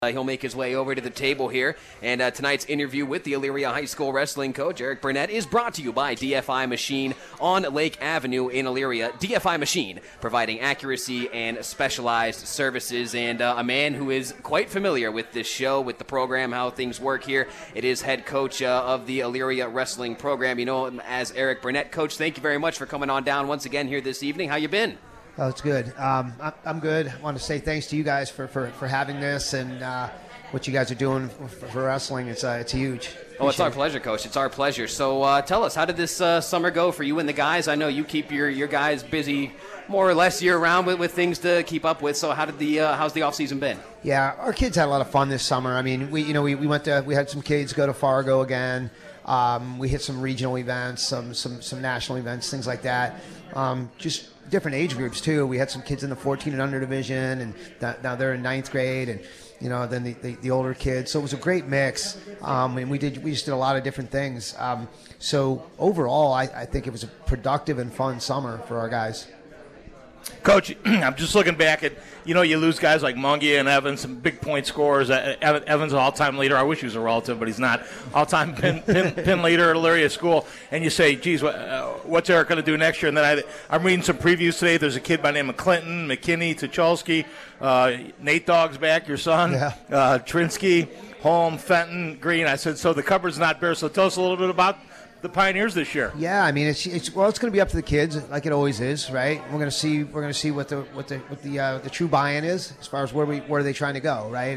He'll make his way over to the table here. And tonight's interview with the Elyria High School wrestling coach, Eric Burnett, is brought to you by DFI Machine on Lake Avenue in Elyria. DFI Machine, providing accuracy and specialized services. And a man who is quite familiar with this show, with the program, how things work here. It is head coach of the Elyria wrestling program. You know him as Eric Burnett. Coach, thank you very much for coming on down once again here this evening. How you been? Oh, it's good. I'm good. I want to say thanks to you guys for having this and what you guys are doing for wrestling. It's huge. Oh, it's our pleasure, Coach. It's our pleasure. So tell us, how did this summer go for you and the guys? I know you keep your guys busy more or less year-round with things to keep up with. So how's the off-season been? Yeah, our kids had a lot of fun this summer. I mean, we had some kids go to Fargo again. We hit some regional events, some national events, things like that. Just different age groups too. We had some kids in the 14 and under division, and now they're in 9th grade, and then the older kids. So it was a great mix, and we just did a lot of different things. So overall, I think it was a productive and fun summer for our guys. Coach, I'm just looking back at, you lose guys like Mungia and Evans, some big point scorers. Evans, an all-time leader. I wish he was a relative, but he's not. All-time pin leader at Elyria School. And you say, geez, what's Eric going to do next year? And then I'm reading some previews today. There's a kid by the name of Clinton, McKinney, Tucholsky, Nate Dogg's back, your son, yeah. Trinsky, Holm, Fenton, Green. I said, so the cupboard's not bare. So tell us a little bit about the Pioneers this year. Yeah, I mean it's going to be up to the kids, like it always is, right? We're going to see what the true buy-in is as far as where are they trying to go, right?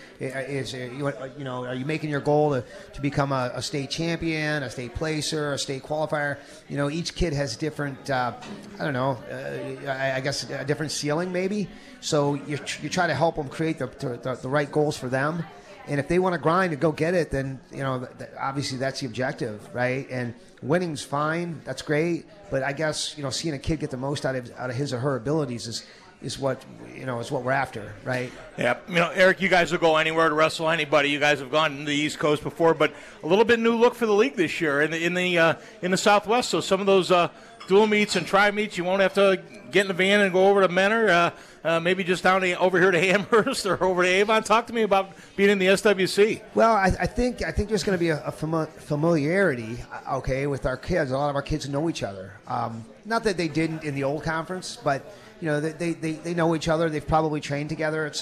Are you making your goal to become a state champion, a state placer, a state qualifier? Each kid has different, I guess a different ceiling maybe. So you try to help them create the right goals for them. And if they want to grind and go get it, then, obviously that's the objective, right? And winning's fine. That's great. But I guess, seeing a kid get the most out of his or her abilities is what we're after, right? Yeah. Eric, you guys will go anywhere to wrestle anybody. You guys have gone to the East Coast before, but a little bit new look for the league this year in the Southwest. So some of those dual meets and tri meets, you won't have to get in the van and go over to Mentor. Maybe just over here to Amherst or over to Avon. Talk to me about being in the SWC. Well, I think there's going to be a familiarity, with our kids. A lot of our kids know each other. Not that they didn't in the old conference, but they know each other. They've probably trained together. It's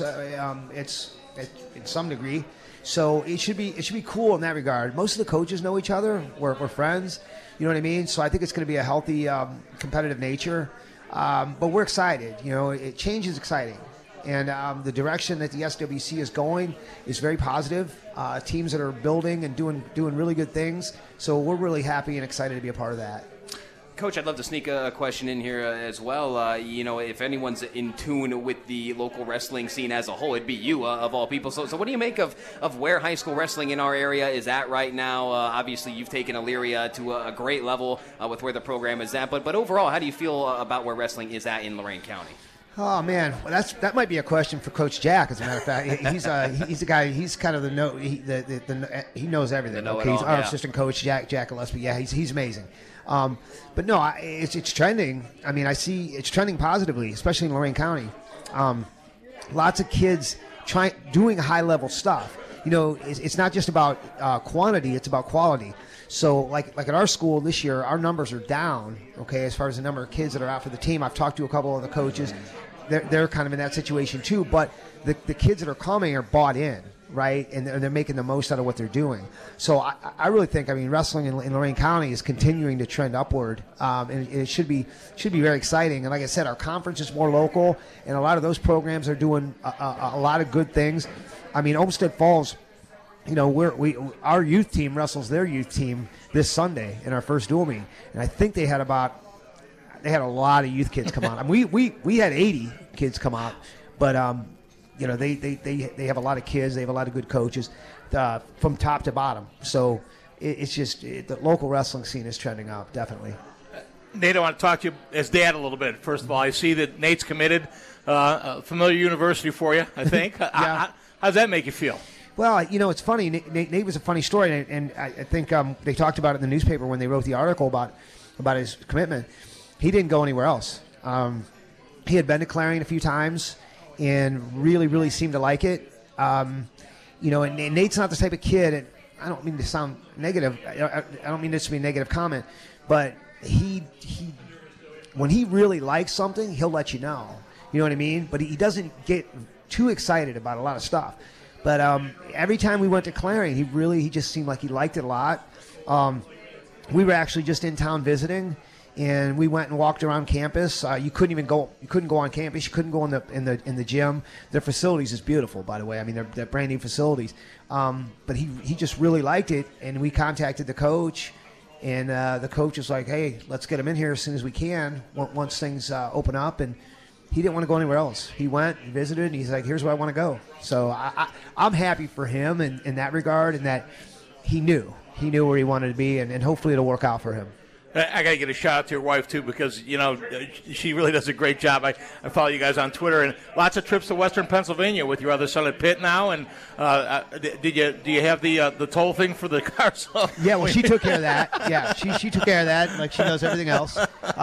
in some degree. So it should be cool in that regard. Most of the coaches know each other. We're friends. You know what I mean? So I think it's going to be a healthy competitive nature. But we're excited. Change is exciting. And the direction that the SWC is going is very positive. Teams that are building and doing really good things. So we're really happy and excited to be a part of that. Coach, I'd love to sneak a question in here as well. If anyone's in tune with the local wrestling scene as a whole, it'd be you, of all people. So what do you make of where high school wrestling in our area is at right now? Obviously, you've taken Elyria to a great level with where the program is at. But overall, how do you feel about where wrestling is at in Lorain County? Oh man, well, that might be a question for Coach Jack. As a matter of fact, he's a guy. He's kind of he knows everything. He's our assistant coach, Jack Gillespie. Yeah, he's amazing. But no, it's trending. I mean, I see it's trending positively, especially in Lorain County. Lots of kids doing high level stuff. It's not just about quantity; it's about quality. So, like at our school this year, our numbers are down. As far as the number of kids that are out for the team, I've talked to a couple of the coaches. They're kind of in that situation too. But the kids that are coming are bought in, right? And they're making the most out of what they're doing. So I really think, wrestling in Lorain County is continuing to trend upward, and it should be very exciting. And like I said, our conference is more local, and a lot of those programs are doing a lot of good things. Olmsted Falls. Our youth team wrestles their youth team this Sunday in our first dual meet, and I think they had a lot of youth kids come out. We had 80 kids come out, but they have a lot of kids. They have a lot of good coaches from top to bottom. So it's just the local wrestling scene is trending up, definitely. Nate, I want to talk to you as dad a little bit. First of all, I see that Nate's committed. Familiar university for you, I think. Yeah. How does that make you feel? Well, it's funny. Nate was a funny story, and I think they talked about it in the newspaper when they wrote the article about his commitment. He didn't go anywhere else. He had been to Clarion a few times and really, really seemed to like it. You know, and Nate's not the type of kid, and I don't mean to sound negative. I don't mean this to be a negative comment, but he when he really likes something, he'll let you know. You know what I mean? But he doesn't get too excited about a lot of stuff. But every time we went to Clarion, he just seemed like he liked it a lot. We were actually just in town visiting, and we went and walked around campus. You couldn't go on campus. You couldn't go in the gym. Their facilities is beautiful, by the way. I mean, they're brand new facilities. But he just really liked it, and we contacted the coach, and the coach was like, "Hey, let's get him in here as soon as we can once things open up." And he didn't want to go anywhere else. He went and visited, and he's like, "Here's where I want to go." So I'm happy for him in that regard, and that he knew where he wanted to be, and hopefully it'll work out for him. I got to get a shout out to your wife, too, because, you know, she really does a great job. I follow you guys on Twitter, and lots of trips to Western Pennsylvania with your other son at Pitt now. And do you have the toll thing for the car? So yeah, well, she took care of that. Yeah, she took care of that, like she does everything else.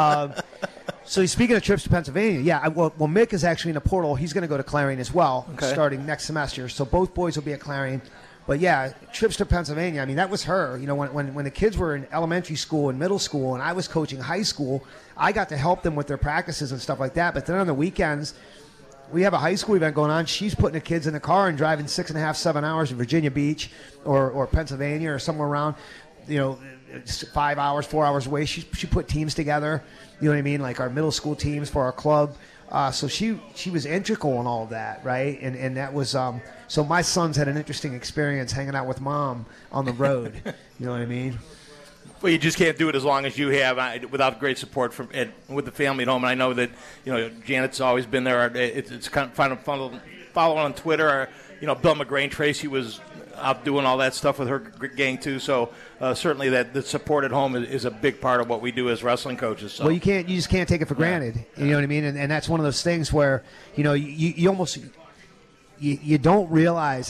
So speaking of trips to Pennsylvania, yeah, well, Mick is actually in the portal. He's going to go to Clarion as well, starting next semester. So both boys will be at Clarion. But yeah, trips to Pennsylvania, I mean, that was her. You know, when the kids were in elementary school and middle school and I was coaching high school, I got to help them with their practices and stuff like that. But then on the weekends, we have a high school event going on. She's putting the kids in the car and driving 6.5, 7 hours to Virginia Beach or Pennsylvania or somewhere around, you know, 5 hours, 4 hours away. She put teams together, you know what I mean, like our middle school teams for our club. So she was integral in all of that, right? And that was so my sons had an interesting experience hanging out with mom on the road. You know what I mean? Well, you just can't do it as long as you have without great support from with the family at home. And I know that, you know, Janet's always been there. It's kind of fun to follow on Twitter. You know, Bill McGrain, Tracy was out doing all that stuff with her gang too. So certainly the support at home is a big part of what we do as wrestling coaches. So. Well, you just can't take it for granted. You know what I mean? And that's one of those things where, you know, you almost you don't realize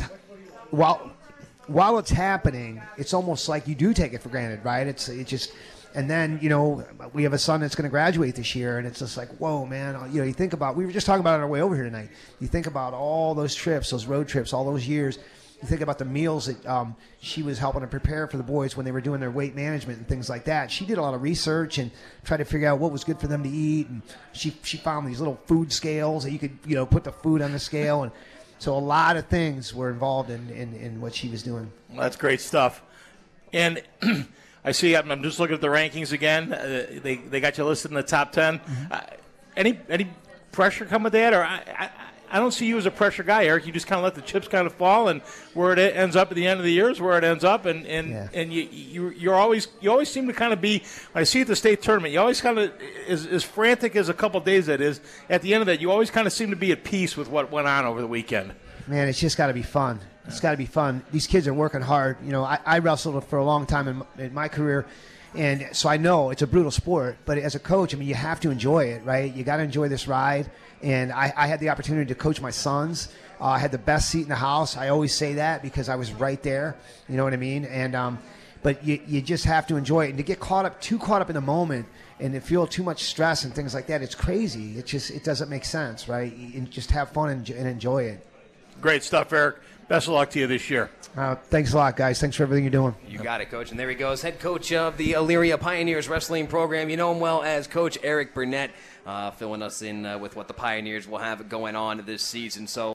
while it's happening, it's almost like you do take it for granted, right? It's just. And then, you know, we have a son that's going to graduate this year, and it's just like, whoa, man. You know, you think about, we were just talking about it on our way over here tonight. You think about all those trips, those road trips, all those years. You think about the meals that she was helping to prepare for the boys when they were doing their weight management and things like that. She did a lot of research and tried to figure out what was good for them to eat. And she found these little food scales that you could, you know, put the food on the scale. And so a lot of things were involved in what she was doing. Well, that's great stuff. And I see, I'm just looking at the rankings again. They got you listed in the top 10. Mm-hmm. Any pressure come with that? Or I don't see you as a pressure guy, Eric. You just kind of let the chips kind of fall, and where it ends up at the end of the year is where it ends up. And you always seem to kind of be. When I see at the state tournament, you always kind of as frantic as a couple of days that is. At the end of that, you always kind of seem to be at peace with what went on over the weekend. Man, it's just got to be fun. It's got to be fun. These kids are working hard. You know, I wrestled for a long time in my career, and so I know it's a brutal sport. But as a coach, I mean, you have to enjoy it, right? You got to enjoy this ride. And I had the opportunity to coach my sons. I had the best seat in the house. I always say that because I was right there. You know what I mean? And but you just have to enjoy it. And to get too caught up in the moment and to feel too much stress and things like that, it's crazy. It doesn't make sense, right? And just have fun and enjoy it. Great stuff, Eric. Best of luck to you this year. Thanks a lot, guys. Thanks for everything you're doing. You got it, Coach. And there he goes, head coach of the Elyria Pioneers wrestling program. You know him well as Coach Eric Burnett, filling us in with what the Pioneers will have going on this season. So